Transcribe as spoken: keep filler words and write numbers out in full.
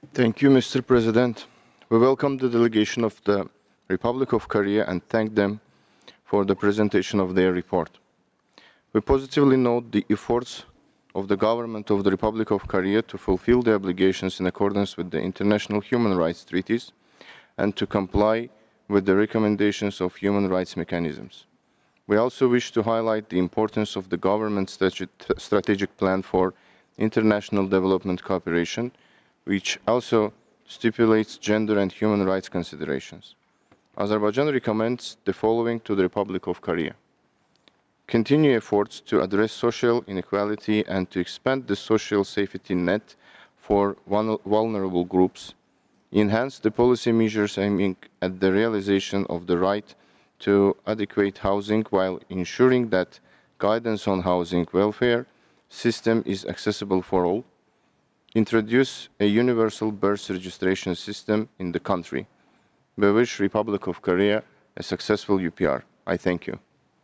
Thank you, Mister President. We welcome the delegation of the Republic of Korea and thank them for the presentation of their report. We positively note the efforts of the government of the Republic of Korea to fulfill the obligations in accordance with the international human rights treaties and to comply with the recommendations of human rights mechanisms. We also wish to highlight the importance of the government's strategic plan for international development cooperation, which also stipulates gender and human rights considerations. Azerbaijan recommends the following to the Republic of Korea. Continue efforts to address social inequality and to expand the social safety net for vulnerable groups. Enhance the policy measures aiming at the realization of the right to adequate housing while ensuring that guidance on housing welfare system is accessible for all. Introduce a universal birth registration system in the country. We wish Republic of Korea a successful U P R. I thank you.